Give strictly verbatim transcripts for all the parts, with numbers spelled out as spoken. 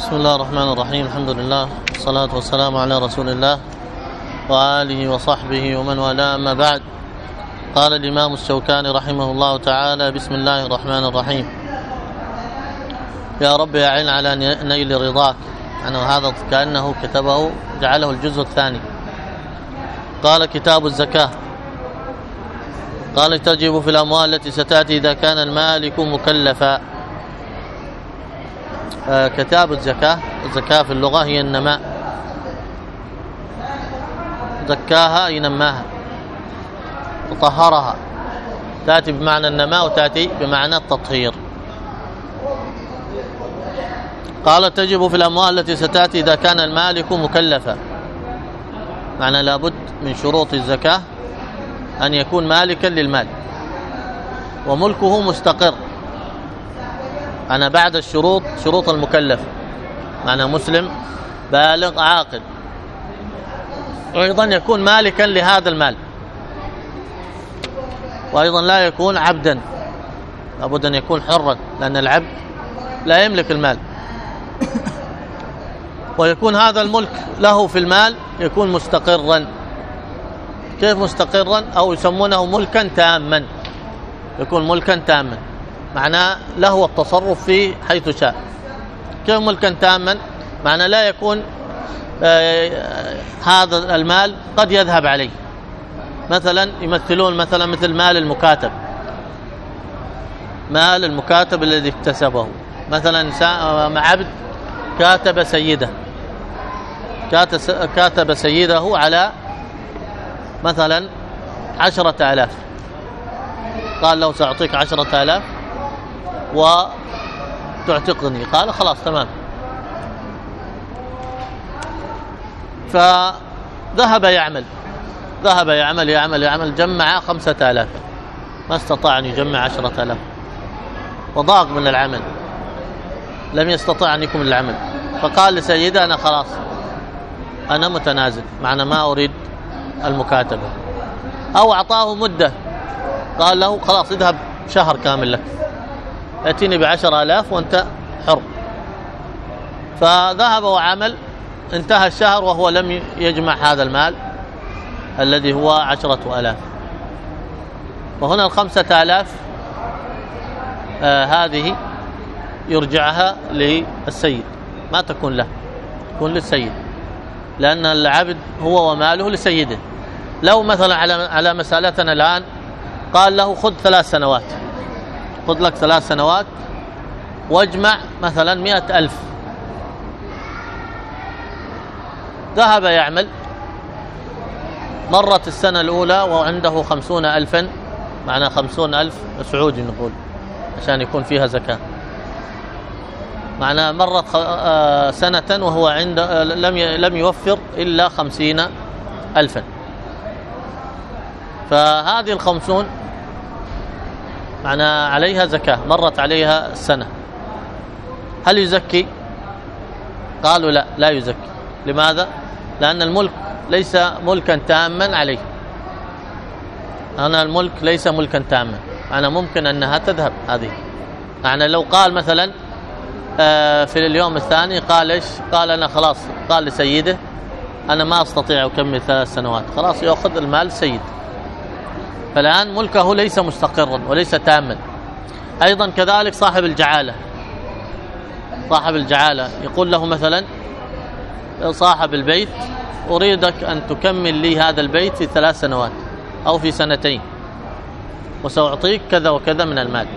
بسم الله الرحمن الرحيم. الحمد لله والصلاة والسلام على رسول الله وآله وصحبه ومن والاه، أما بعد. قال الإمام الشوكاني رحمه الله تعالى: بسم الله الرحمن الرحيم. يا رب أعن على نيل رضاك. يعني هذا كأنه كتبه جعله الجزء الثاني. قال: كتاب الزكاة. قال: تجب في الأموال التي ستأتي إذا كان المالك مكلفا. آه كتاب الزكاة، الزكاة في اللغة هي النماء، زكاها أي نماها وطهرها، تأتي بمعنى النماء وتأتي بمعنى التطهير. قال: تجب في الأموال التي ستأتي إذا كان المالك مكلفا. معنى لابد من شروط الزكاة أن يكون مالكا للمال وملكه مستقر. أنا بعد الشروط شروط المكلف، معنى مسلم بالغ عاقل، وأيضا يكون مالكا لهذا المال، وأيضا لا يكون عبدا، لابد أن يكون حرا، لأن العبد لا يملك المال. ويكون هذا الملك له في المال يكون مستقرا. كيف مستقرا؟ أو يسمونه ملكا تاما، يكون ملكا تاما، معناه له التصرف فيه حيث شاء. كيف ملكا تاما؟ معناه لا يكون آه هذا المال قد يذهب عليه. مثلا يمثلون مثلا مثل مال المكاتب، مال المكاتب الذي اكتسبه. مثلا عبد كاتب سيده، كاتب سيده على مثلا عشرة آلاف، قال له: سأعطيك عشرة آلاف وتعتقني. قال: خلاص تمام. فذهب يعمل ذهب يعمل يعمل يعمل جمع خمسة آلاف، ما استطاع أن يجمع عشرة آلاف، وضاق من العمل، لم يستطع أن يكمل العمل. فقال لسيده: أنا خلاص أنا متنازل، معنى ما أريد المكاتبة. أو أعطاه مدة، قال له: خلاص اذهب شهر كامل لك، ائتني بعشر آلاف وأنت حر. فذهب وعمل، انتهى الشهر وهو لم يجمع هذا المال الذي هو عشرة آلاف. وهنا الخمسة آلاف آه هذه يرجعها للسيد، ما تكون له، تكون للسيد، لأن العبد هو وماله لسيده. لو مثلا على على مسألتنا الآن قال له: خذ ثلاث سنوات، خذ لك ثلاث سنوات واجمع مثلا مئة ألف. ذهب يعمل، مرت السنة الأولى وعنده خمسون ألفا، معنى خمسون ألف سعودي نقول عشان يكون فيها زكاة. معنى مرت سنة وهو عند لم لم يوفر إلا خمسين ألفا. فهذه الخمسون معنى عليها زكاة، مرت عليها السنة. هل يزكي؟ قالوا: لا، لا يزكي. لماذا؟ لأن الملك ليس ملكا تاما عليه. أنا الملك ليس ملكا تاما، أنا ممكن أنها تذهب هذه. يعني لو قال مثلا في اليوم الثاني قال إيش؟ قال: أنا خلاص، قال لسيده: أنا ما أستطيع أكمل ثلاث سنوات، خلاص يأخذ المال السيد. فالآن ملكه ليس مستقرا وليس تاما. أيضا كذلك صاحب الجعالة، صاحب الجعالة يقول له مثلا صاحب البيت: أريدك أن تكمل لي هذا البيت في ثلاث سنوات أو في سنتين، وسأعطيك كذا وكذا من المال.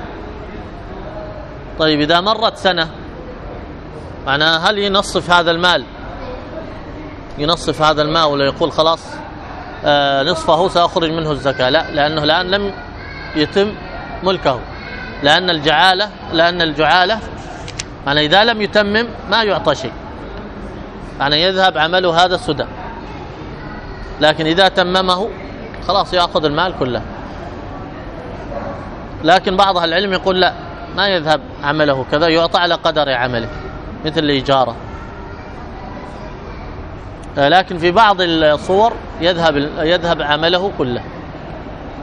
طيب إذا مرت سنة، معناها هل ينصف هذا المال ينصف هذا المال ولا يقول خلاص آه نصفه سأخرج منه الزكاة؟ لا، لأنه الآن لم يتم ملكه، لأن الجعالة لأن الجعالة معنى إذا لم يتمم ما يعطى شيء، معنى يذهب عمله هذا السدى. لكن إذا تممه خلاص يأخذ المال كله. لكن بعض أهل العلم يقول لا، ما يذهب عمله كذا، يعطى على قدر عمله مثل الإجارة. لكن في بعض الصور يذهب يذهب عمله كله.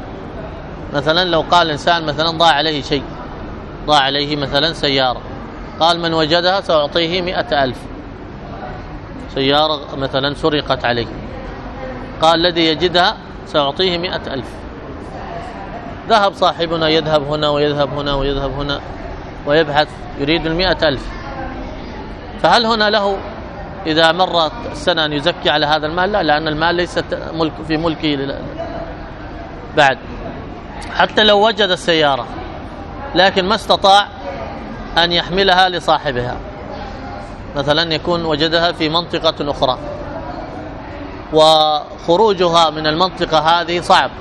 مثلا لو قال إنسان مثلا ضاع عليه شيء، ضاع عليه مثلا سيارة قال من وجدها سأعطيه مئة ألف، سيارة مثلا سرقت عليه، قال الذي يجدها سأعطيه مئة ألف. ذهب صاحبنا يذهب هنا ويذهب هنا ويذهب هنا ويبحث يريد المئة ألف، فهل هنا له إذا مرت السنة أن يزكي على هذا المال؟ لا، لأن المال ليس ملك في ملكه بعد، حتى لو وجد السيارة لكن ما استطاع أن يحملها لصاحبها، مثلا يكون وجدها في منطقة أخرى وخروجها من المنطقة هذه صعب،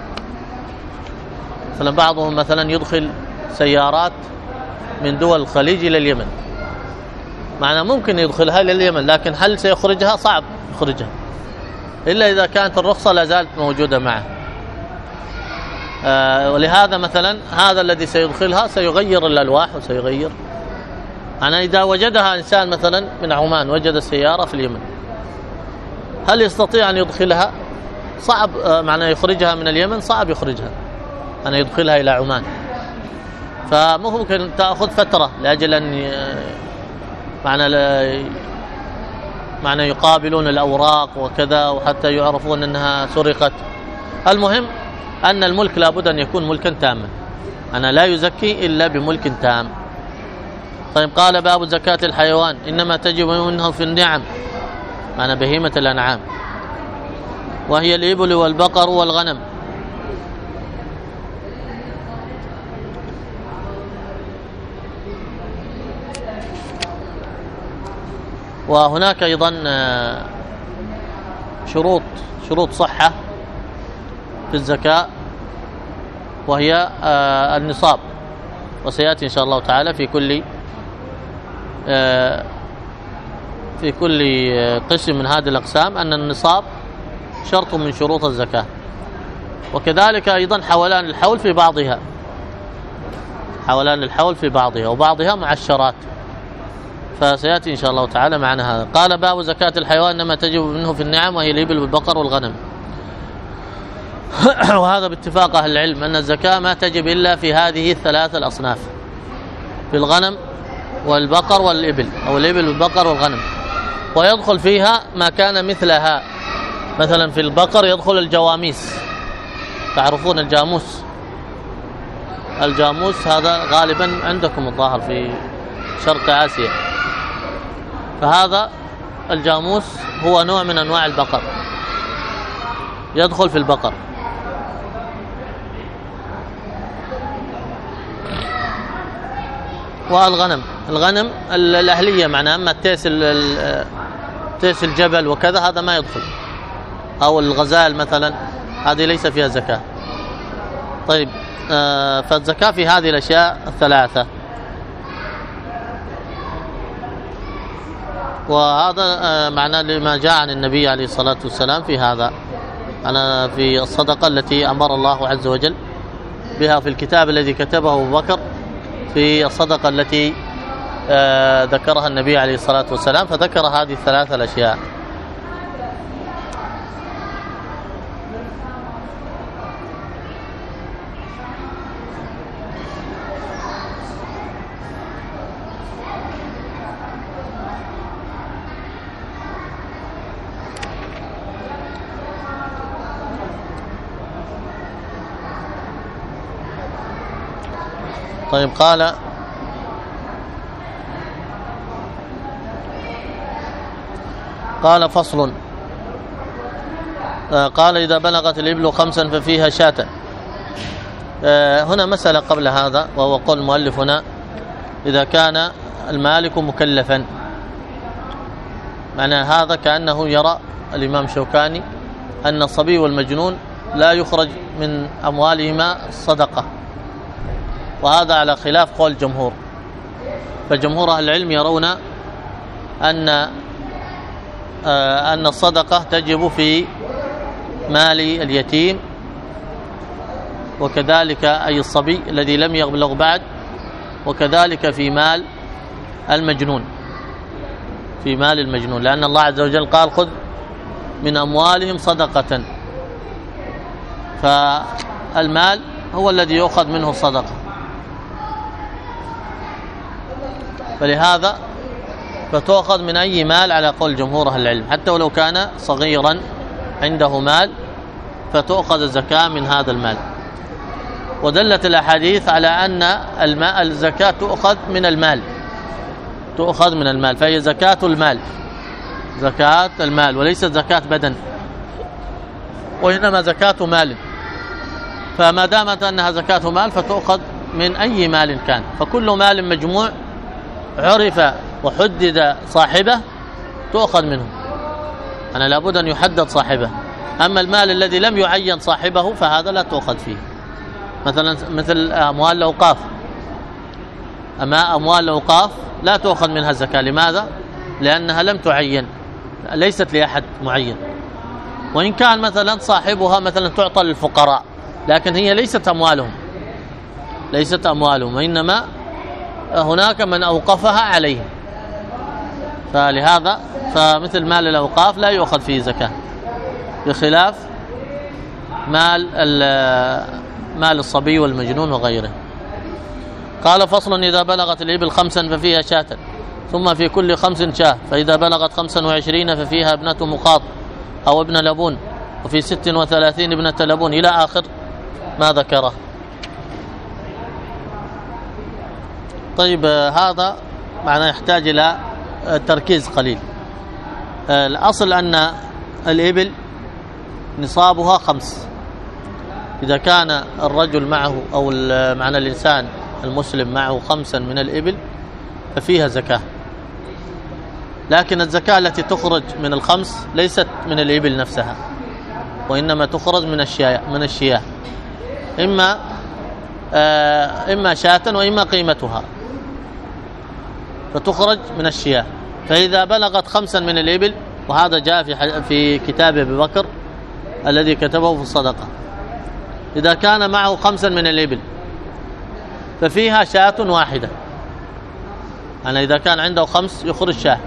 مثلا بعضهم مثلا يدخل سيارات من دول الخليج إلى اليمن، معنى ممكن يدخلها إلى اليمن لكن هل سيخرجها؟ صعب يخرجها إلا إذا كانت الرخصة لا زالت موجودة معه. آه ولهذا مثلا هذا الذي سيدخلها سيغير الألواح وسيغير، أنا إذا وجدها إنسان مثلا من عمان وجد السيارة في اليمن، هل يستطيع أن يدخلها؟ صعب، آه معنى يخرجها من اليمن صعب يخرجها، أنا يدخلها إلى عمان، فممكن تأخذ فترة لأجل أن معنى معنى يقابلون الأوراق وكذا وحتى يعرفون أنها سرقت. المهم أن الملك لابد أن يكون ملكا تاما، أنا لا يزكي إلا بملك تام. طيب قال باب زكاة الحيوان إنما تجب منه في النعم، معنى بهيمة الأنعام، وهي الإبل والبقر والغنم. وهناك أيضا شروط شروط صحة في الزكاة، وهي النصاب، وسيأتي إن شاء الله تعالى في كل في كل قسم من هذه الأقسام أن النصاب شرط من شروط الزكاة، وكذلك أيضا حولان الحول في بعضها، حولان الحول في بعضها وبعضها معشرات، فسيأتي إن شاء الله تعالى معنا هذا. قال باب زكاة الحيوان إنما تجب منه في النعم، وهي الإبل والبقر والغنم. وهذا باتفاق أهل العلم أن الزكاة ما تجب إلا في هذه الثلاث الأصناف، في الغنم والبقر والإبل، أو الإبل والبقر والغنم، ويدخل فيها ما كان مثلها، مثلا في البقر يدخل الجواميس، تعرفون الجاموس، الجاموس هذا غالبا عندكم الظاهر في شرق آسيا، فهذا الجاموس هو نوع من أنواع البقر يدخل في البقر. والغنم، الغنم الأهلية معناها أما التيس تيس الجبل وكذا هذا ما يدخل، أو الغزال مثلا هذه ليس فيها زكاة. طيب آه فالزكاة في هذه الأشياء الثلاثة. وهذا آه معناه لما جاء عن النبي عليه الصلاة والسلام في هذا، أنا في الصدقة التي أمر الله عز وجل بها في الكتاب الذي كتبه أبو بكر، في الصدقة التي آه ذكرها النبي عليه الصلاة والسلام، فذكر هذه الثلاثة الأشياء. طيب قال قال فصل، قال إذا بلغت الإبل خمسا ففيها شاة. هنا مسألة قبل هذا، وهو قول المؤلف هنا إذا كان المالك مكلفا، معنى هذا كأنه يرى الإمام شوكاني أن الصبي والمجنون لا يخرج من أموالهما صدقة، وهذا على خلاف قول الجمهور، فجمهور أهل العلم يرون أن أن الصدقة تجب في مال اليتيم، وكذلك أي الصبي الذي لم يبلغ بعد، وكذلك في مال المجنون، في مال المجنون، لأن الله عز وجل قال خذ من أموالهم صدقة، فالمال هو الذي يؤخذ منه الصدقة. فلهذا فتؤخذ من أي مال على قول جمهور أهل العلم، حتى ولو كان صغيرا عنده مال فتؤخذ الزكاة من هذا المال. ودلت الأحاديث على أن الماء الزكاة تؤخذ من المال، تؤخذ من المال، فهي زكاة المال، زكاة المال وليست زكاة بدن، وإنما زكاة مال. فما دامت أنها زكاة مال فتؤخذ من أي مال كان، فكل مال مجموع عرف وحدد صاحبه تؤخذ منه. أنا لابد أن يحدد صاحبه. أما المال الذي لم يعين صاحبه فهذا لا تؤخذ فيه، مثلا مثل أموال الأوقاف. أما أموال الأوقاف لا تؤخذ منها الزكاة. لماذا؟ لأنها لم تعين، ليست لأحد معين، وإن كان مثلا صاحبها مثلا تعطى للفقراء، لكن هي ليست أموالهم، ليست أموالهم، وإنما هناك من أوقفها عليهم. فلهذا فمثل مال الأوقاف لا يؤخذ فيه زكاة، بخلاف مال مال الصبي والمجنون وغيره. قال: فصل: إذا بلغت الإبل خمسا ففيها شاة، ثم في كل خمس شاة، فإذا بلغت خمسا وعشرين ففيها ابنة مخاض أو ابن لبون، وفي ست وثلاثين ابنة لبون، إلى آخر ما ذكره. طيب، هذا معناه يحتاج إلى تركيز قليل. الأصل أن الإبل نصابها خمس. إذا كان الرجل معه أو معنى الإنسان المسلم معه خمسا من الإبل ففيها زكاة، لكن الزكاة التي تخرج من الخمس ليست من الإبل نفسها، وإنما تخرج من الشياه من الشياه إما آه إما شاة وإما قيمتها، فتخرج من الشياه. فإذا بلغت خمسا من الإبل، وهذا جاء في في كتاب أبي بكر الذي كتبه في الصدقة، إذا كان معه خمسا من الإبل ففيها شاة واحدة. يعني إذا كان عنده خمس يخرج شاة،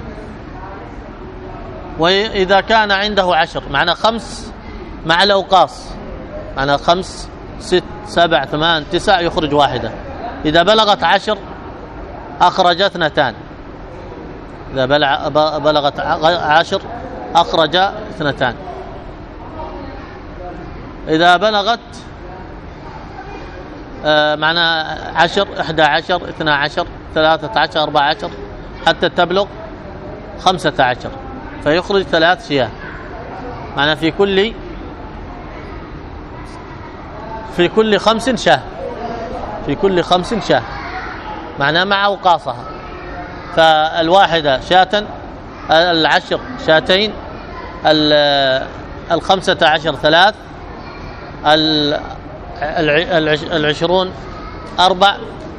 وإذا كان عنده عشر معنى خمس مع الأوقاص، معنى خمس ست سبع ثمان تسع يخرج واحدة. إذا بلغت عشر أخرج اثنتان، إذا بلغت عشر أخرج اثنتان. إذا بلغت آه معنى عشر إحدى عشر اثنى عشر ثلاثة عشر أربعة عشر حتى تبلغ خمسة عشر فيخرج ثلاث شياه. معنى في كل في كل خمس شاه، في كل خمس شاه معنى مع أوقاصها. فالواحدة شاة، العشر شاتين، الخمسة عشر ثلاث، العشرون أربع،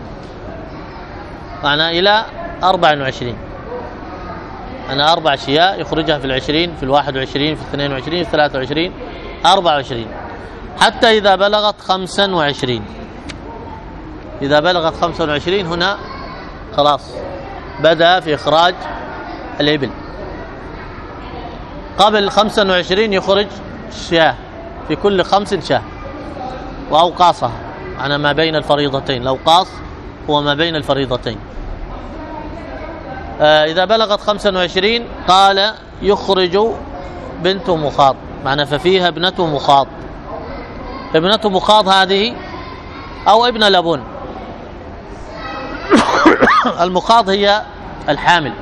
معنى إلى أربع وعشرين. أنا أربع شياء يخرجها في العشرين، في الواحد وعشرين، في الاثنين وعشرين، في الثلاثة وعشرين، أربع وعشرين، حتى إذا بلغت خمسا وعشرين. إذا بلغت خمسا وعشرين هنا خلاص بدأ في إخراج الإبل. قبل خمسا وعشرين يخرج شاه، في كل خمس شاه وأوقاصها، أنا ما بين الفريضتين. الأوقاص هو ما بين الفريضتين. آه إذا بلغت خمسا وعشرين قال يخرج بنت مخاض، معنى ففيها ابنة مخاض. ابنة مخاض هذه أو ابن لبون. المخاض هي الحامل،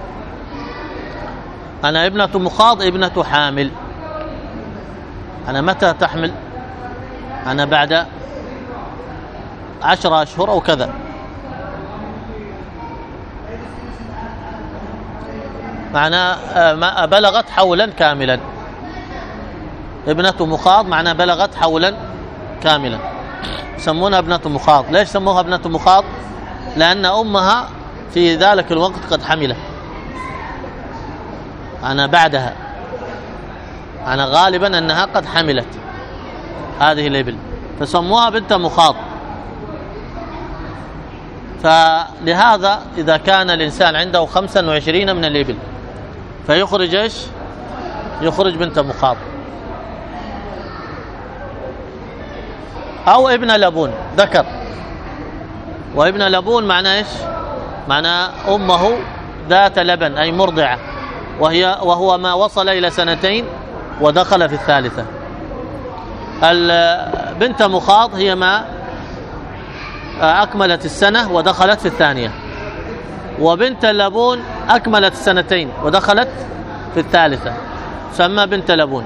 أنا ابنة مخاض ابنة حامل. أنا متى تحمل؟ أنا بعد عشر أشهر أو كذا. معنى بلغت حولا كاملا. ابنة مخاض معنى بلغت حولا كاملا، يسمونها ابنة مخاض. ليش سموها ابنة مخاض؟ لأن أمها في ذلك الوقت قد حملت، أنا بعدها، أنا غالبا أنها قد حملت هذه الإبل، فسموها بنت مخاض. فلهذا إذا كان الإنسان عنده خمسا وعشرين من الإبل فيخرج إيش؟ يخرج بنت مخاض أو ابن لبون ذكر. وابن لبون معناه إيش؟ معنى أمه ذات لبن أي مرضعة، وهي وهو ما وصل إلى سنتين ودخل في الثالثة. بنت مخاض هي ما أكملت السنة ودخلت في الثانية، وبنت اللبون أكملت السنتين ودخلت في الثالثة، سمى بنت لبون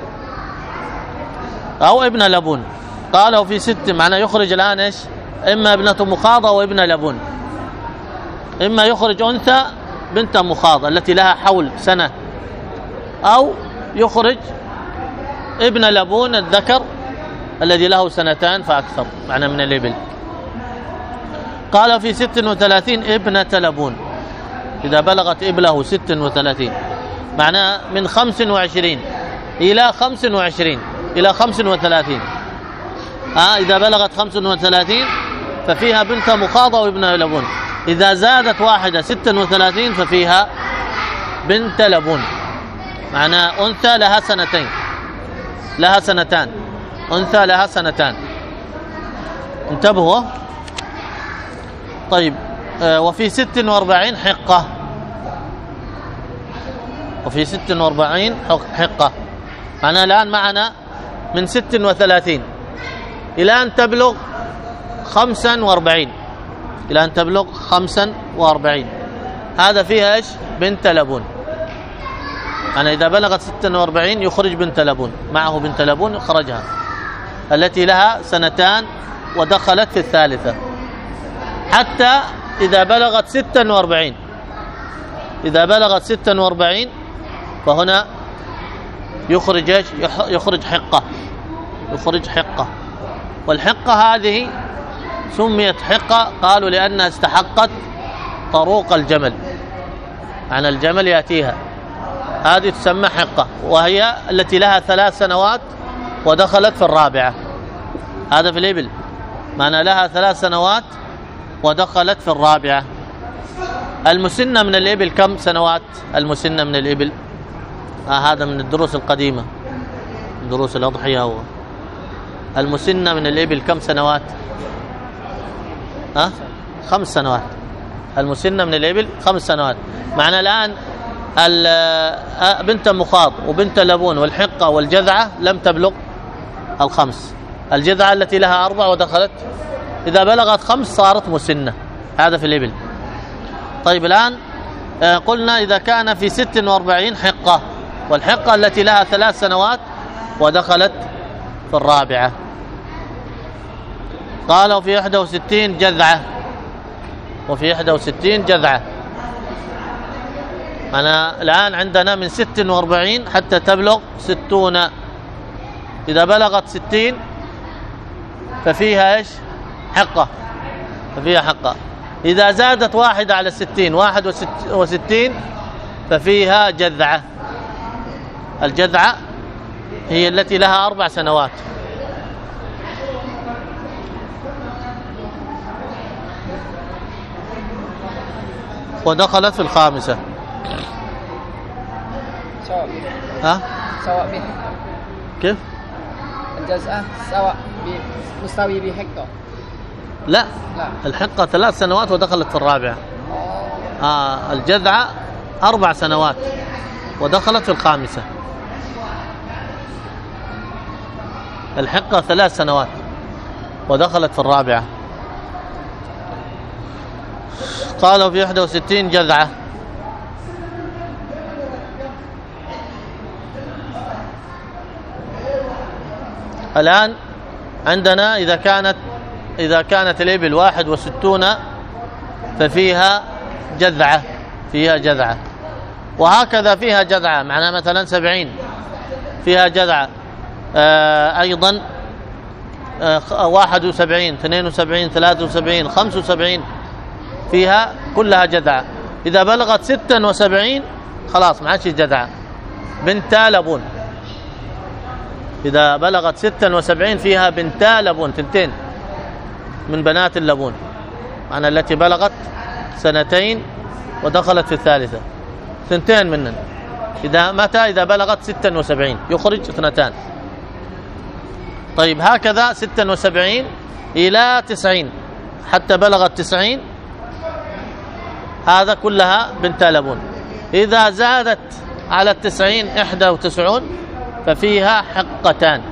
أو ابن لبون. قالوا في ست، معنى يخرج الآن إيش؟ إما ابنة مخاض أو ابن لبون. إما يخرج أنثى بنت مخاض التي لها حول سنة، أو يخرج ابن لبون الذكر الذي له سنتان فأكثر، معنى من الإبل. قال في ست وثلاثين ابنة لبون، إذا بلغت إبله ست وثلاثين، معناه من خمس وعشرين إلى خمس وعشرين إلى خمس وثلاثين. آه إذا بلغت خمس وثلاثين ففيها بنت مخاضة وابن لبون. إذا زادت واحدة ست وثلاثين ففيها بنت لبون، معناه أنثى لها سنتين، لها سنتان، أنثى لها سنتان. انتبهوا. طيب آه وفي ست وأربعين حقة، وفي ست وأربعين حقة، معناه الآن معنا من ست وثلاثين إلى أن تبلغ خمسا وأربعين، إلى أن تبلغ خمسا وأربعين، هذا فيها إيش؟ بنت لبون. يعني إذا بلغت ستة وأربعين يخرج بنت لبون، معه بنت لبون يخرجها، التي لها سنتان ودخلت في الثالثة، حتى إذا بلغت ستة وأربعين. إذا بلغت ستة وأربعين فهنا يخرج إيش؟ يخرج حقة، يخرج حقة. والحقة هذه سميت حقة قالوا لأنها استحقت طروق الجمل، عن الجمل يأتيها، هذه تسمى حقة، وهي التي لها ثلاث سنوات ودخلت في الرابعة. هذا في الإبل، معنى لها ثلاث سنوات ودخلت في الرابعة. المسنة من الإبل كم سنوات؟ المسنة من الإبل آه هذا من الدروس القديمة، دروس الأضحية. هو المسنة من الإبل كم سنوات؟ ها؟ خمس سنوات. المسنة من الإبل خمس سنوات. معنى الآن بنت مخاض وبنت لبون والحقة والجذعة لم تبلغ الخمس. الجذعة التي لها أربع ودخلت، إذا بلغت خمس صارت مسنة، هذا في الإبل. طيب الآن قلنا إذا كان في ست وأربعين حقة، والحقة التي لها ثلاث سنوات ودخلت في الرابعة. قالوا في إحدى وستين جذعة، وفي إحدى وستين جذعة. أنا الآن عندنا من ست وأربعين حتى تبلغ ستون. إذا بلغت ستين ففيها إيش؟ حقة، ففيها حقة. إذا زادت واحدة على الستين، واحد وستين، ففيها جذعة. الجذعة هي التي لها أربع سنوات. ودخلت في الخامسة. سواء ها؟ سواء به كيف؟ الجزء سواء مستوي بحقة. لا. لا، الحقة ثلاث سنوات ودخلت في الرابعة. آه الجذعة أربع سنوات ودخلت في الخامسة. الحقة ثلاث سنوات ودخلت في الرابعة. قالوا في إحدى وستين جذعة. الآن عندنا إذا كانت إذا كانت الإبل واحد وستون ففيها جذعة، فيها جذعة. وهكذا فيها جذعة، معناها مثلا سبعين فيها جذعة. آه أيضا آه واحد وسبعين، اثنين وسبعين، ثلاثة وسبعين، خمس وسبعين، فيها كلها جذعة. إذا بلغت ستة وسبعين خلاص ما عادش جذعة، بنتا لبون. إذا بلغت ستة وسبعين فيها بنتا لبون، تنتين من بنات اللبون، معنى التي بلغت سنتين ودخلت في الثالثة، ثنتين منن. إذا متى؟ إذا بلغت ستة وسبعين يخرج اثنتان. طيب هكذا ستة وسبعين إلى تسعين، حتى بلغت تسعين هذا كلها بنت لبون. إذا زادت على التسعين إحدى وتسعون ففيها حقتان،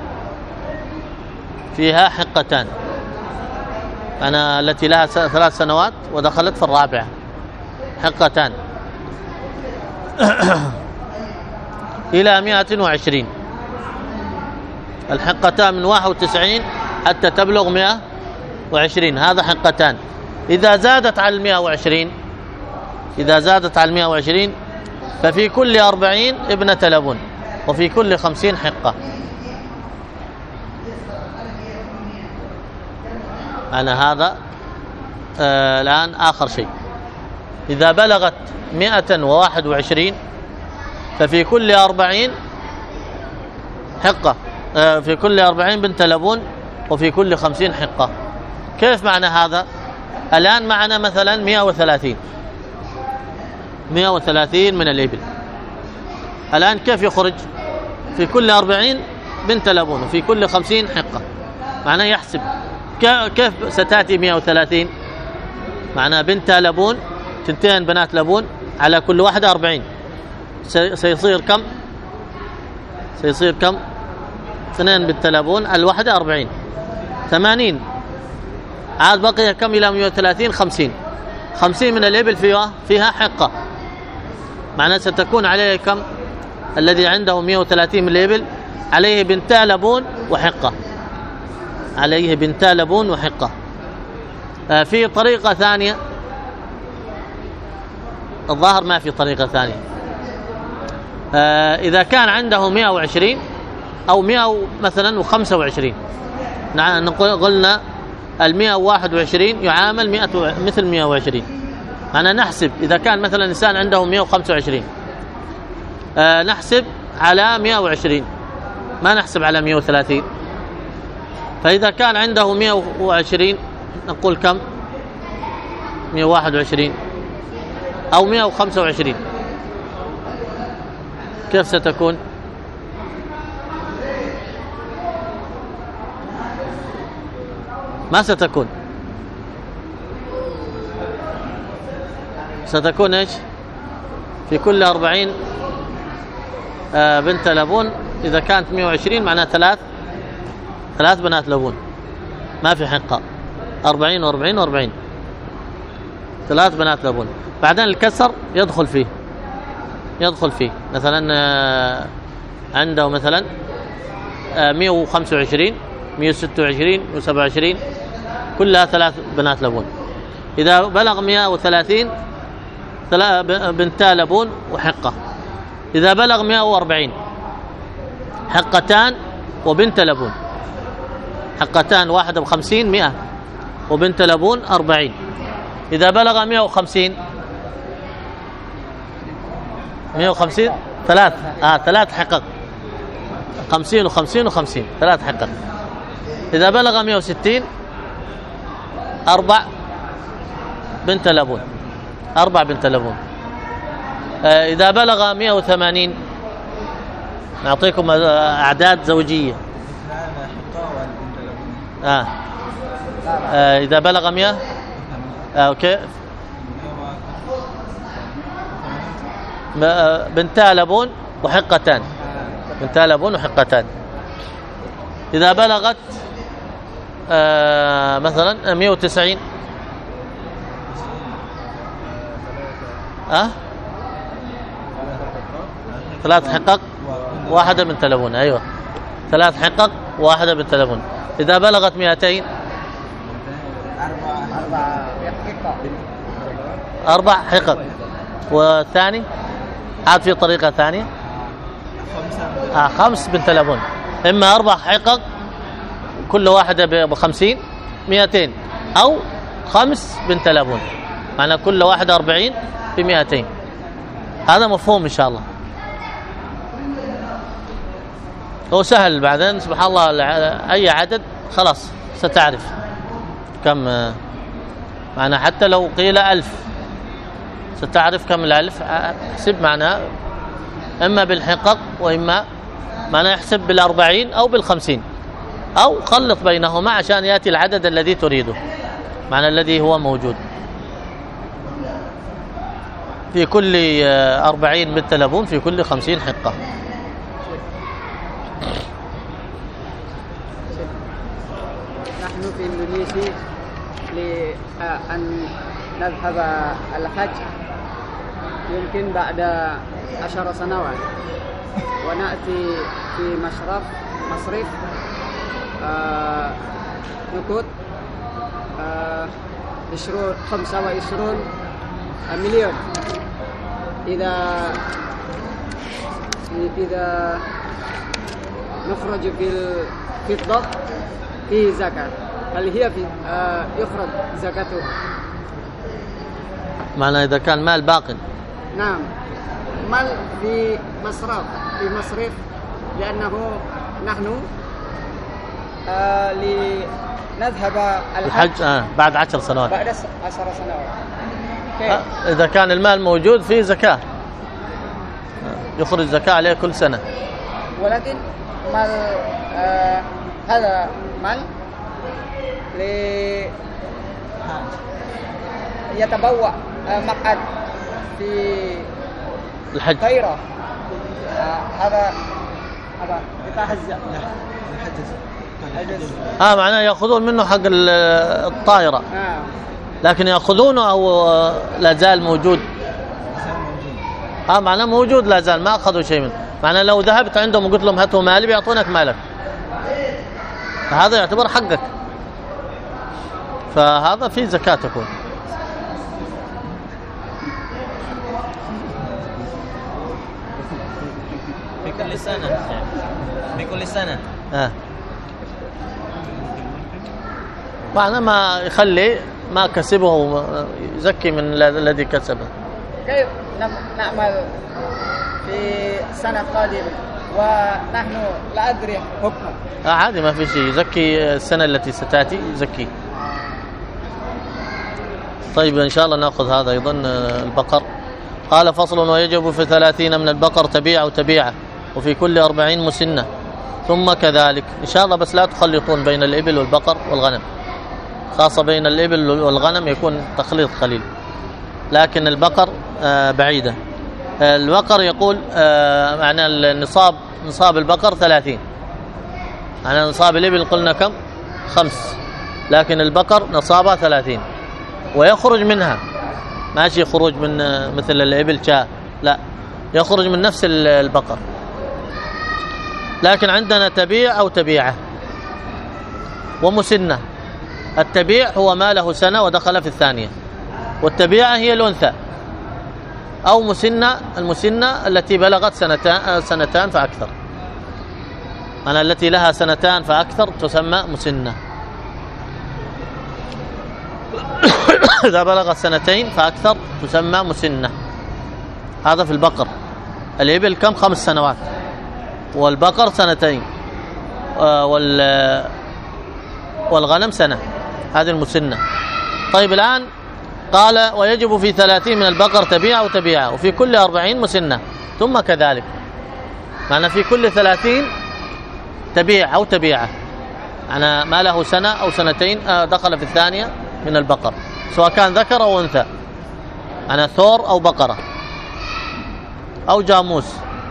فيها حقتان. أنا التي لها ثلاث سنوات ودخلت في الرابعة، حقتان إلى مئة وعشرين. الحقتان من واحد وتسعين حتى تبلغ مئة وعشرين، هذا حقتان. إذا زادت على المئة وعشرين، إذا زادت على المئة وعشرين ففي كل أربعين ابنة لبن، وفي كل خمسين حقة. أنا هذا آه الآن آخر شيء. إذا بلغت مئة وواحد وعشرين ففي كل أربعين حقة، آه في كل أربعين بنت لبن، وفي كل خمسين حقة. كيف معنى هذا؟ الآن معنا مثلا مئة وثلاثين، مئة وثلاثين من الإبل. الآن كيف يخرج؟ في كل أربعين بنت لبون، وفي كل خمسين حقة. معناه يحسب كيف ستأتي مئة وثلاثين؟ معناه بنت لبون، تنتين بنات لبون، على كل واحدة أربعين، سيصير كم؟ سيصير كم؟ اثنين بنت لبون، الواحدة أربعين، ثمانين. عاد بقي كم إلى مئة وثلاثين؟ خمسين. خمسين من الإبل فيها فيها حقة. معناه ستكون عليه كم؟ الذي عنده مئة وثلاثين من الإبل عليه بنتا لبون وحقة، عليه بنتا لبون وحقة. آه في طريقة ثانية، الظاهر ما في طريقة ثانية. آه إذا كان عنده مئة وعشرين أو مئة مثلا وخمسة وعشرين، نقول قلنا المئة وواحد وعشرين يعامل مئة مثل مئة وعشرين. أنا نحسب إذا كان مثلا إنسان عنده مئة وخمسة وعشرين، آه نحسب على مئة وعشرين، ما نحسب على مئة وثلاثين. فإذا كان عنده مئة وعشرين نقول كم؟ مئة وواحد وعشرين أو مئة وخمسة وعشرين، كيف ستكون؟ ما ستكون، ستكون ايش؟ في كل أربعين آه بنت لبون. إذا كانت مئة وعشرين معناها ثلاث ثلاث بنات لبون، ما في حقة. أربعين وأربعين وأربعين، ثلاث بنات لبون. بعدين الكسر يدخل فيه، يدخل فيه مثلا آه عنده مثلا آه مئة وخمسة وعشرين، مئة وستة وعشرين، مئة وسبعة وعشرين، كلها ثلاث بنات لبون. إذا بلغ مئة وثلاثين بنتا لبون وحقة. إذا بلغ مئة وأربعين حقتان وبنت لبون، حقتان واحدة بخمسين، مئة، وبنت لبون أربعين. إذا بلغ مئة وخمسين، مئة وخمسين ثلاث آه ثلاث حقق، خمسين وخمسين وخمسين، ثلاث حقق. إذا بلغ مئة وستين أربع بنت لبون، أربع بنت لبون. آه إذا بلغ مئة وثمانين نعطيكم أعداد زوجية. آه. آه إذا بلغ مئة آه أوكي بنتا لبون وحقتان، بنتا لبون وحقتان. إذا بلغت آه مثلا مئة وتسعين أه؟ ثلاث حقق واحدة بنت لبون، أيوة ثلاث حقق واحدة بنت لبون. إذا بلغت مئتين أربع حقق. والثاني عاد في طريقة ثانية آه خمس بنت لبون، إما أربع حقق كل واحدة بخمسين، مئتين، أو خمس بنت لبون، معنى كل واحدة أربعين في مئتين. هذا مفهوم إن شاء الله. هو سهل بعدين سبحان الله، أي عدد خلاص ستعرف كم. معنى حتى لو قيل ألف ستعرف كم الألف. احسب معناه إما بالحقق وإما معناه يحسب بالأربعين أو بالخمسين، أو خلط بينهما عشان يأتي العدد الذي تريده، معنى الذي هو موجود. في كل أربعين بنت لبون في كل خمسين حقة. نحن في إندونيسيا لأن نذهب الحج يمكن بعد عشر سنوات، ونأتي في مشرف مصرف آه نقود آه خمسة وعشرون مليون. إذا إذا نخرج في الفضة فيه زكاة، هل هي في آه يخرج زكاته؟ معنى إذا كان مال باق. نعم، مال في مصرف في مصرف، لأنه نحن آه لنذهب الحج, الحج آه بعد عشر سنوات. بعد عشر سنوات. آه إذا كان المال موجود فيه زكاة آه يخرج زكاة عليه كل سنة. ولكن مال آه هذا مال لي يتبوأ آه مقعد في الحج غيره. آه هذا هذا يتحجز. اه معناه يأخذون منه حق الطائرة. آه. لكن يأخذونه أو لا زال موجود؟ اه معناه موجود لا زال، ما أخذوا شيء منه. معناه لو ذهبت عندهم وقلت لهم هاتوا مالي بيعطونك مالك، فهذا يعتبر حقك، فهذا فيه زكاة تكون. في كل سنة في كل سنة آه. معنى ما يخلي ما كسبه يزكي من الذي كسبه. كيف نعمل في سنة قادمة ونحن لا أدري حكمه؟ آه عادي ما في شيء، يزكي السنة التي ستأتي يزكي. طيب إن شاء الله نأخذ هذا أيضا البقر. قال فصل: ويجب في ثلاثين من البقر تبيع وتبيعة، وفي كل أربعين مسنة، ثم كذلك. إن شاء الله بس لا تخلطون بين الإبل والبقر والغنم، خاصة بين الإبل والغنم يكون تخليط قليل، لكن البقر آه بعيدة. آه البقر يقول آه معنى النصاب، نصاب البقر ثلاثين، معنى نصاب الإبل قلنا كم؟ خمس، لكن البقر نصابها ثلاثين، ويخرج منها ماشي خروج من مثل الإبل شاة، لا يخرج من نفس البقر. لكن عندنا تبيع أو تبيعة ومسنة. التبيع هو ما له سنة ودخل في الثانية، والتبيعة هي الأنثى، أو مسنة المسنة التي بلغت سنتان, سنتان فأكثر. أنا التي لها سنتان فأكثر تسمى مسنة. إذا بلغت سنتين فأكثر تسمى مسنة. هذا في البقر. الإبل كم؟ خمس سنوات، والبقر سنتين، والغنم سنة، هذه المسنة. طيب الآن قال: ويجب في ثلاثين من البقر تبيع وتبيعة، وفي كل أربعين مسنة، ثم كذلك. معنى في كل ثلاثين تبيع أو تبيعة، معنى ما له سنة أو سنتين دخل في الثانية من البقر، سواء كان ذكر أو أنثى، معنى ثور أو بقرة أو جاموس.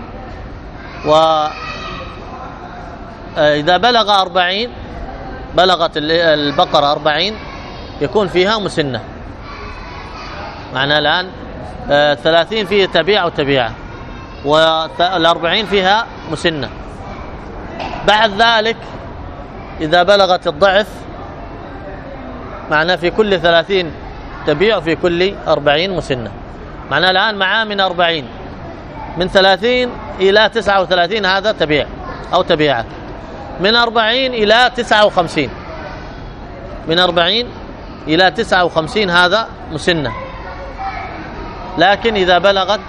وإذا بلغ أربعين، بلغت البقرة أربعين يكون فيها مسنة. معنى الآن ثلاثين فيه تبيع وتبيعة، والأربعين فيها مسنة. بعد ذلك إذا بلغت الضعف، معناه في كل ثلاثين تبيع وفي كل أربعين مسنة. معناه الآن معاه من أربعين، من ثلاثين إلى تسعة وثلاثين هذا تبيع أو تبيعة، من أربعين إلى تسعة وخمسين، من أربعين إلى تسعة وخمسين هذا مسنة. لكن إذا بلغت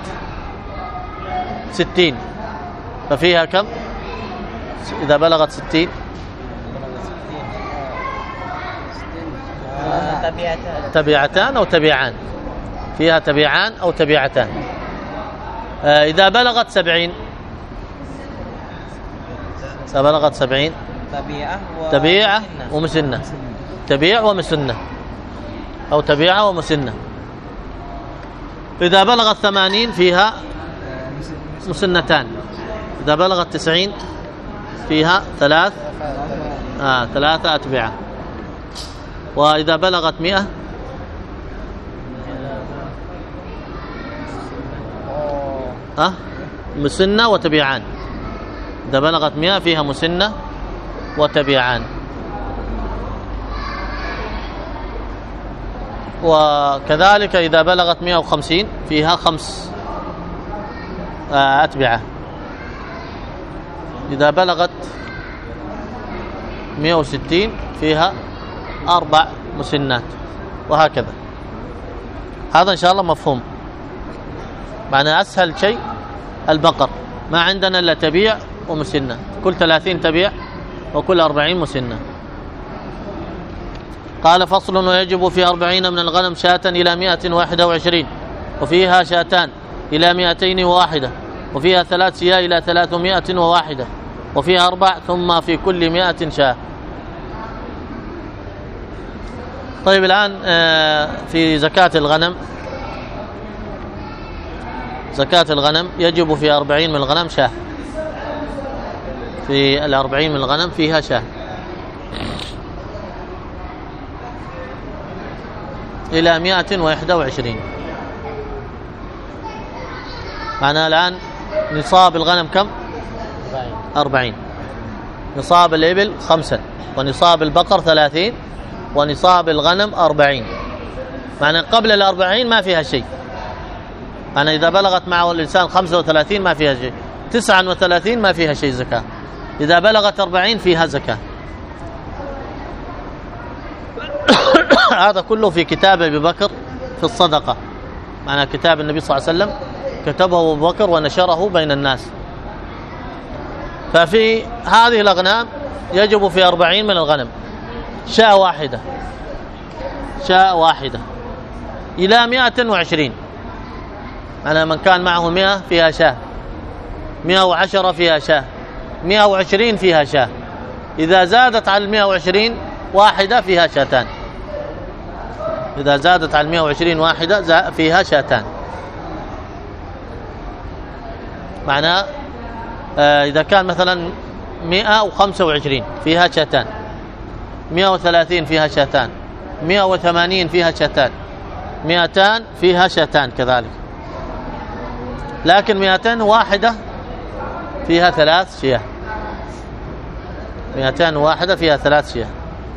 ستين ففيها كم؟ إذا بلغت ستين تبيعتان أو تبيعان، فيها تبيعان أو تبيعتان. إذا بلغت سبعين، إذا بلغت سبعين تبيعة ومسنة، تبيع ومسنة، أو تبيعة ومسنة. إذا بلغت ثمانين فيها مسنتان. إذا بلغت تسعين فيها ثلاث آه ثلاثة أتبعة. وإذا بلغت مئة أه مسنة وتبيعان. إذا بلغت مئة فيها مسنة وتبيعان. وكذلك إذا بلغت مئة وخمسين فيها خمس أتبعة. إذا بلغت مئة وستين فيها أربع مسنات، وهكذا. هذا إن شاء الله مفهوم. معنى أسهل شيء البقر، ما عندنا إلا تبيع ومسنة، كل ثلاثين تبيع وكل أربعين مسنة. قال فصل: ويجب في أربعين من الغنم شاة إلى مئة وواحد وعشرين، وفيها شاتان إلى مئتين وواحدة، وفيها ثلاث شياه إلى ثلاثمائة وواحدة، وفيها أربع، ثم في كل مئة شاة. طيب الآن في زكاة الغنم، زكاة الغنم يجب في أربعين من الغنم شاة. في الأربعين من الغنم فيها شاة إلى مئة وإحدى وعشرين. معناها الآن نصاب الغنم كم؟ أربعين. نصاب الإبل خمسة، ونصاب البقر ثلاثين، ونصاب الغنم أربعين. معنى قبل الأربعين ما فيها شيء. معنى إذا بلغت معه الإنسان خمسة وثلاثين ما فيها شيء، تسعة وثلاثين ما فيها شيء زكاة، إذا بلغت أربعين فيها زكاة. هذا كله في كتاب أبي بكر في الصدقة. معنى كتاب النبي صلى الله عليه وسلم كتبه أبو بكر ونشره بين الناس. ففي هذه الأغنام يجب في أربعين من الغنم شاة واحدة، شاة واحدة إلى مئة وعشرين. معنى من كان معه مئة فيها شاة، مئة وعشرة فيها شاة، مئة وعشرين فيها شاة. إذا زادت على المئة وعشرين واحدة فيها شاتان. إذا زادت على المئة وعشرين واحدة فيها شاتان. معناه إذا كان مثلا مئة وخمسة وعشرين فيها شاتان، مئة وثلاثين فيها شاتان، مئة وثمانين فيها شاتان، مئتان فيها شاتان كذلك. لكن مئتين واحدة فيها ثلاث شياه، مئتين واحدة فيها ثلاث شياه.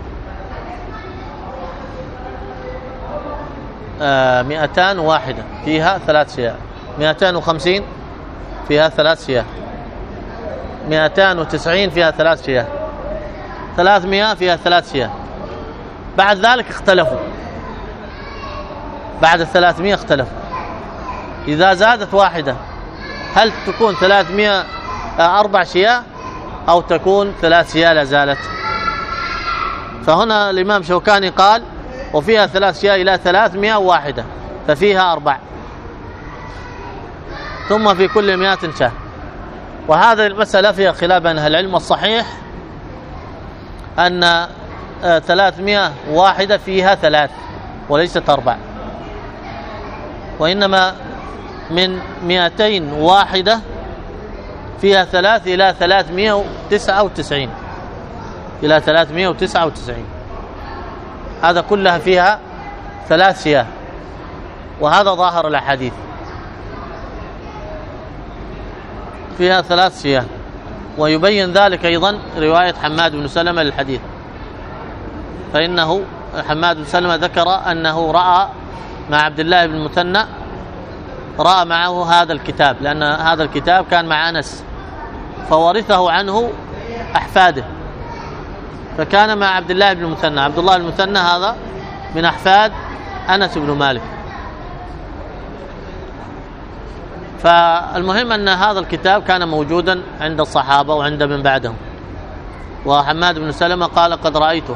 آه مئتان واحدة فيها ثلاث شياه، مئتين وخمسين فيها ثلاث شياه، مئتان وتسعين فيها ثلاث شياه، ثلاثمائة فيها ثلاث شياه. بعد ذلك اختلفوا، بعد الثلاثمائة اختلفوا. إذا زادت واحدة هل تكون ثلاثمائة أربع شياه أو تكون ثلاث شياه لا زالت؟ فهنا الإمام شوكاني قال وفيها ثلاث شياه إلى ثلاثمائة واحدة ففيها أربع، ثم في كل مئة شاه. وهذه المسألة فيها خلاف بين أهل العلم، الصحيح أن ثلاثمائة واحدة فيها ثلاث وليست أربع، وإنما من مئتين واحدة فيها ثلاث إلى ثلاثمائة وتسعة وتسعين، إلى ثلاثمائة وتسعة وتسعين. هذا كلها فيها ثلاث شياه، وهذا ظاهر الأحاديث، فيها ثلاث شياه. ويبين ذلك أيضا رواية حماد بن سلمة للحديث، فإنه حماد بن سلمة ذكر أنه رأى مع عبد الله بن المثنى، رأى معه هذا الكتاب، لأن هذا الكتاب كان مع أنس فورثه عنه أحفاده، فكان مع عبد الله بن المثنى. عبد الله بن المثنى هذا من أحفاد أنس بن مالك. فالمهم أن هذا الكتاب كان موجودا عند الصحابة وعند من بعدهم، وحماد بن سلمة قال قد رأيته.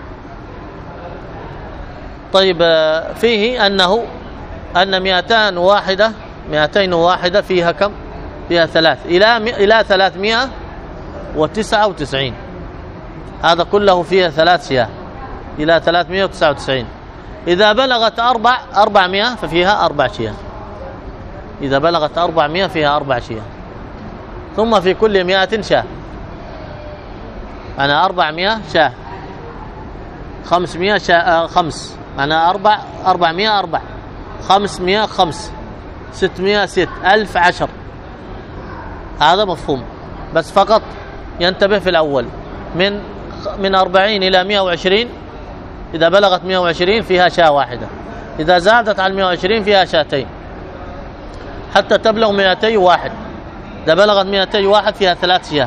طيب فيه أنه أن مئتان واحدة مئتين واحدة فيها كم؟ فيها ثلاث إلى إلى ثلاثمائة وتسعة وتسعين. هذا كله فيها ثلاث شياه إلى ثلاثمائة وتسعة وتسعين. إذا بلغت أربع أربعمائة ففيها أربع شياه. إذا بلغت أربعمائة فيها أربع شياه، ثم في كل مائة شاة. أنا أربعمائة شاة، خمسمائة شاة خمس، أنا أربع أربعمائة أربع، خمسمائة خمس، ستمائة ست، ألف عشر. هذا مفهوم، بس فقط ينتبه في الأول من من أربعين إلى مائة وعشرين. إذا بلغت مائة وعشرين فيها شاة واحدة، إذا زادت عن مائة وعشرين فيها شاتين، حتى تبلغ مائتي واحد. إذا بلغت مائتي واحد فيها ثلاث شياه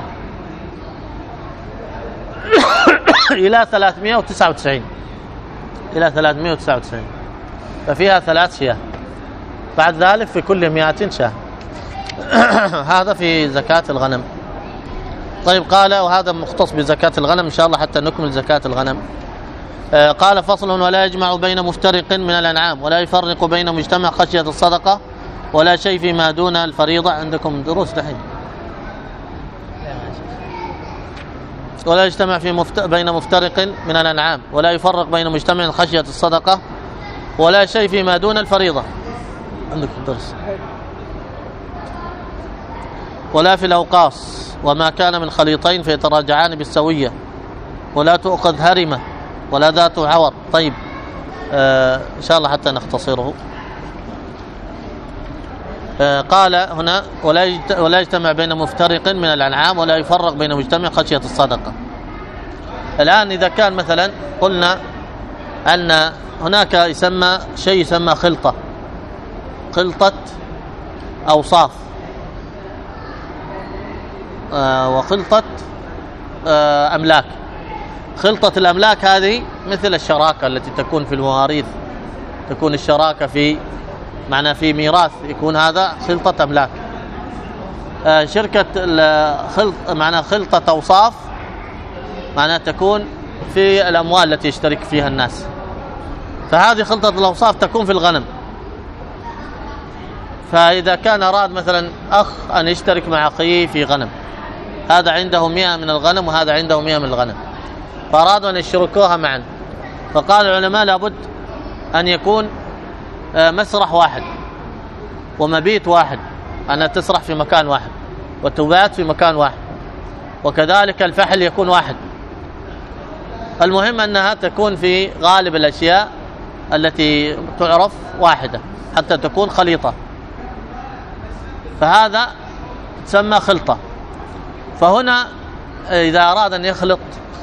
إلى ثلاثمائة وتسعة وتسعين، إلى ثلاثمائة وتسعة وتسعين ففيها ثلاث شياه. بعد ذلك في كل مائة شاه. هذا في زكاة الغنم. طيب، قال وهذا مختص بزكاة الغنم إن شاء الله حتى نكمل زكاة الغنم. آه قال فصل: ولا يجمع بين مفترق من الأنعام ولا يفرق بين مجتمع خشية الصدقة ولا شيء فيما دون الفريضة. عندكم دروس دحين. ولا يجتمع في مفت... بين مفترق من الأنعام ولا يفرق بين مجتمع خشية الصدقة ولا شيء فيما دون الفريضة. عندكم درس. ولا في الأوقاص وما كان من خليطين فيتراجعان بالسوية ولا تؤخذ هرمة ولا ذات عور. طيب، آه إن شاء الله حتى نختصره. آه قال هنا: ولا ولا يجتمع بين مفترق من الأنعام ولا يفرق بين مجتمع خشية الصدقة. الآن إذا كان مثلا قلنا أن هناك يسمى شيء يسمى خلطة، خلطة أوصاف آه وخلطة آه أملاك. خلطة الأملاك هذه مثل الشراكة التي تكون في المواريث، تكون الشراكة في معنى في ميراث، يكون هذا خلطة أملاك. آه شركة الخلط معنى خلطة أوصاف معنى تكون في الأموال التي يشترك فيها الناس. فهذه خلطة الأوصاف تكون في الغنم. فإذا كان أراد مثلا أخ أن يشترك مع أخيه في غنم، هذا عنده مئة من الغنم وهذا عنده مئة من الغنم، فأرادوا أن يشركوها معا. فقال العلماء: لابد أن يكون مسرح واحد ومبيت واحد، أن تسرح في مكان واحد وتبات في مكان واحد، وكذلك الفحل يكون واحد. المهم أنها تكون في غالب الأشياء التي تعرف واحدة حتى تكون خليطة، فهذا تسمى خلطة. فهنا إذا أراد أن يخلط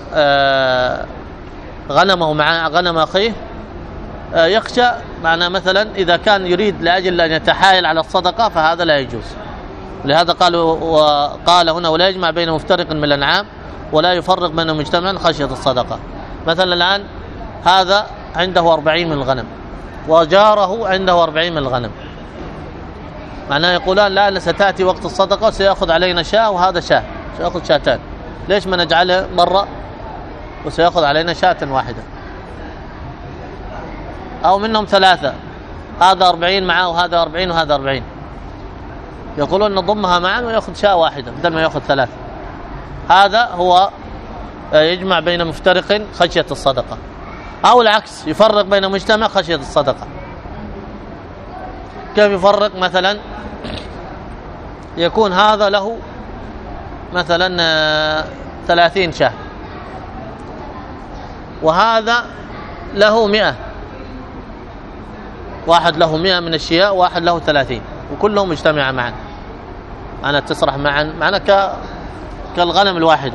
غنمه مع غنم أخيه يخشى معنى مثلا إذا كان يريد لأجل أن يتحايل على الصدقة فهذا لا يجوز. لهذا قالوا وقال هنا: ولا يجمع بين مفترق من الأنعام ولا يفرق بين مجتمع خشية الصدقة. مثلا الآن هذا عنده أربعين من الغنم وجاره عنده أربعين من الغنم، معناه يقولان: لا، ستأتي وقت الصدقة سيأخذ علينا شاة وهذا شاة، سيأخذ شاتان، ليش ما نجعله مرة وسيأخذ علينا شاة واحدة؟ أو منهم ثلاثة، هذا أربعين معه وهذا أربعين وهذا أربعين، يقولون نضمها معا ويأخذ شاة واحدة بدل ما يأخذ ثلاثة. هذا هو يجمع بين مفترق خشية الصدقة. أو العكس، يفرق بين مجتمع خشية الصدقة. كيف يفرق؟ مثلا يكون هذا له مثلا ثلاثين شاة وهذا له مئة، واحد له مئة من الشياء وواحد له ثلاثين، وكلهم مجتمعة معا، أنا تسرح معا معنا ك... كالغنم الواحدة.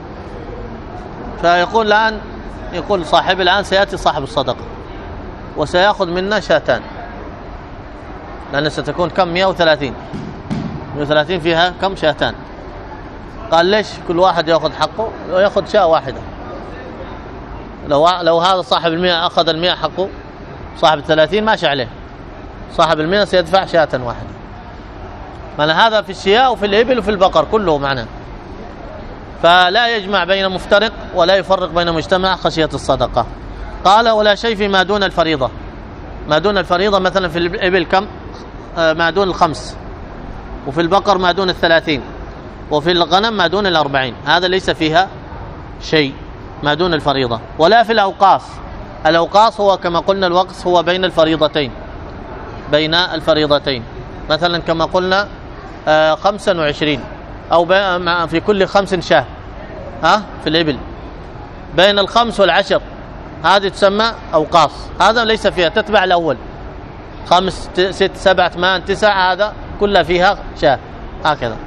فيقول الآن يقول صاحب الآن سيأتي صاحب الصدقة وسيأخذ منا شاتان، لأن ستكون كم؟ مئة وثلاثين، مئة وثلاثين فيها كم؟ شاتان. قال: ليش كل واحد يأخذ حقه ويأخذ شاة واحدة؟ لو لو هذا صاحب المئة أخذ المئة حقه، صاحب الثلاثين ماشي عليه، صاحب المئة سيدفع شاة واحدة. معنى هذا في الشياء وفي الإبل وفي البقر كله معناه. فلا يجمع بين مفترق ولا يفرق بين مجتمع خشية الصدقة. قال: ولا شيء فيما دون الفريضة. ما دون الفريضة مثلا في الإبل كم؟ آه ما دون الخمس، وفي البقر ما دون الثلاثين، وفي الغنم ما دون الأربعين، هذا ليس فيها شيء ما دون الفريضة. ولا في الأوقاص. الأوقاص هو كما قلنا الوقص هو بين الفريضتين، بين الفريضتين. مثلا كما قلنا خمسا وعشرين أو في كل خمس شاه ها في الإبل، بين الخمس والعشر هذه تسمى أوقاص، هذا ليس فيها، تتبع الأول، خمس ست سبع ثمان تسع، هذا كلها فيها شاه هكذا.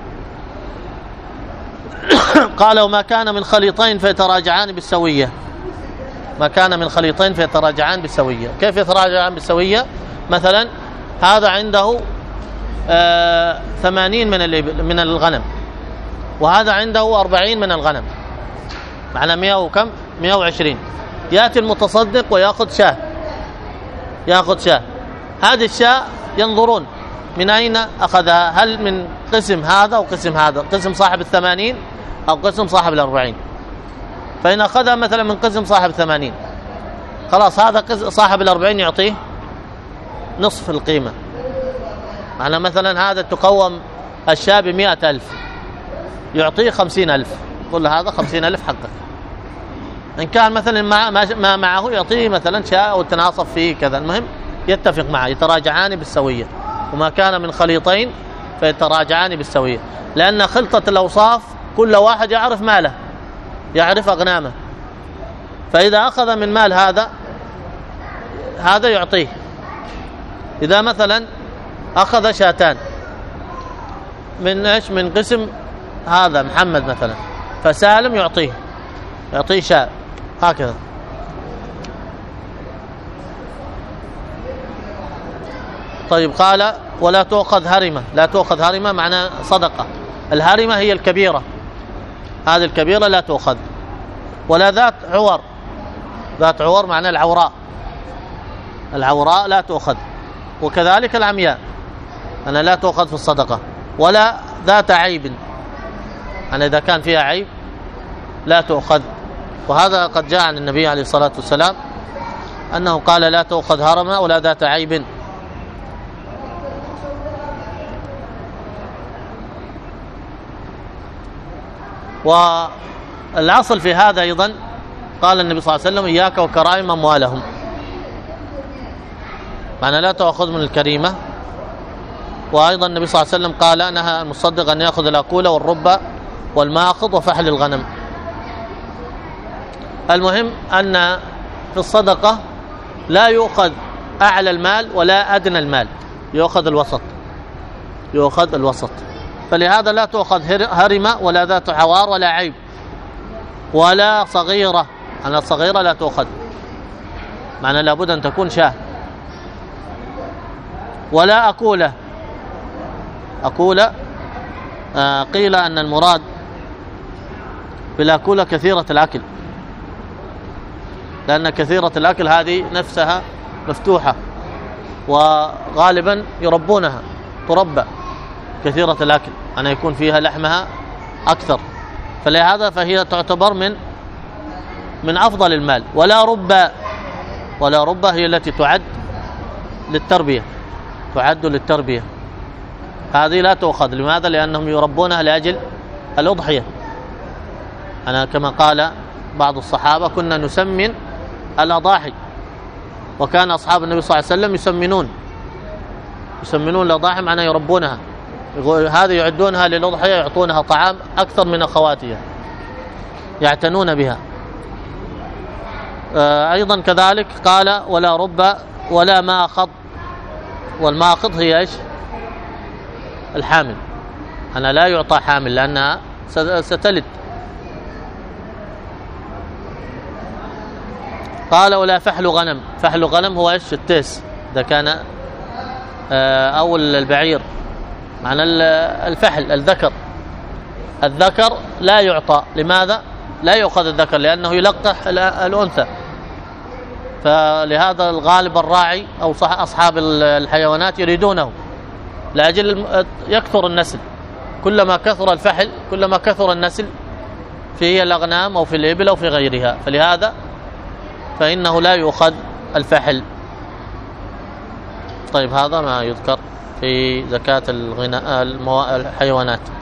قال وما كان من خليطين فيتراجعان بالسوية، ما كان من خليطين فيتراجعان بالسوية. كيف يتراجعان بالسوية؟ مثلا هذا عنده آه ثمانين من الإبل من الغنم، وهذا عنده أربعين من الغنم، معنى مئة وكم؟ مئة وعشرين. يأتي المتصدق ويأخذ شاه، يأخذ شاه، هذه الشاة ينظرون من أين أخذها، هل من قسم هذا أو قسم هذا، قسم صاحب الثمانين أو قسم صاحب الأربعين. فإن أخذها مثلا من قسم صاحب الثمانين، خلاص هذا صاحب الأربعين يعطيه نصف القيمة. معنى مثلا هذا تقوم الشاة بمئة ألف، يعطيه خمسين ألف، قل هذا خمسين ألف حقك. إن كان مثلا ما معه يعطيه مثلا شاة أو تناصف فيه كذا، المهم يتفق معه، يتراجعان بالسوية. وما كان من خليطين فيتراجعان بالسوية، لأن خلطة الأوصاف كل واحد يعرف ماله، يعرف أغنامه، فإذا أخذ من مال هذا هذا يعطيه. إذا مثلا أخذ شاتان من إيش؟ من قسم هذا محمد مثلا، فسالم يعطيه يعطيه شاء هكذا. طيب قال ولا تؤخذ هرمة، لا تؤخذ هرمة معنى صدقة. الهرمة هي الكبيرة، هذه الكبيرة لا تؤخذ. ولا ذات عور، ذات عور معنى العوراء، العوراء لا تؤخذ. وكذلك العمياء أنا لا تؤخذ في الصدقة. ولا ذات عيب، أنا إذا كان فيها عيب لا تؤخذ. وهذا قد جاء عن النبي عليه الصلاة والسلام أنه قال لا تؤخذ هرمة ولا ذات عيب. والعصل في هذا أيضا قال النبي صلى الله عليه وسلم إياك وكرائم أموالهم، معنى لا تأخذ من الكريمة. وأيضا النبي صلى الله عليه وسلم قال نهى المصدق أن يأخذ الأكولة والربة والماخض وفحل الغنم. المهم أن في الصدقة لا يؤخذ أعلى المال ولا أدنى المال، يؤخذ الوسط، يؤخذ الوسط. فلهذا لا تؤخذ هرمة ولا ذات عوار ولا عيب ولا صغيرة، أنا الصغيرة لا تؤخذ، معنى لابد أن تكون شاه. ولا أكولة، أكولة آه قيل أن المراد بالأكولة كثيرة الأكل، لأن كثيرة الأكل هذه نفسها مفتوحة وغالبا يربونها، تربى كثيرة الأكل أن يكون فيها لحمها أكثر، فلهذا فهي تعتبر من من أفضل المال. ولا ربة، ولا ربة هي التي تعد للتربية، تعد للتربية، هذه لا تؤخذ. لماذا؟ لأنهم يربونها لأجل الأضحية. أنا كما قال بعض الصحابة كنا نسمن الأضاحي، وكان أصحاب النبي صلى الله عليه وسلم يسمنون يسمنون الأضاحي، معناه يربونها، هذه يعدونها للأضحية، يعطونها طعام أكثر من أخواتها، يعتنون بها. أيضا كذلك قال ولا رب ولا ماخض، والماخض هي إيش؟ الحامل، أنا لا يعطى حامل لأنها ستلد. قال ولا فحل غنم، فحل غنم هو إيش؟ التيس، إذا كان أو البعير، معنى الفحل الذكر، الذكر لا يعطى. لماذا لا يؤخذ الذكر؟ لأنه يلقح الأنثى، فلهذا الغالب الراعي أو أصحاب الحيوانات يريدونه لأجل يكثر النسل، كلما كثر الفحل كلما كثر النسل في الأغنام أو في الإبل أو في غيرها، فلهذا فإنه لا يؤخذ الفحل. طيب هذا ما يذكر في زكاة الحيوانات.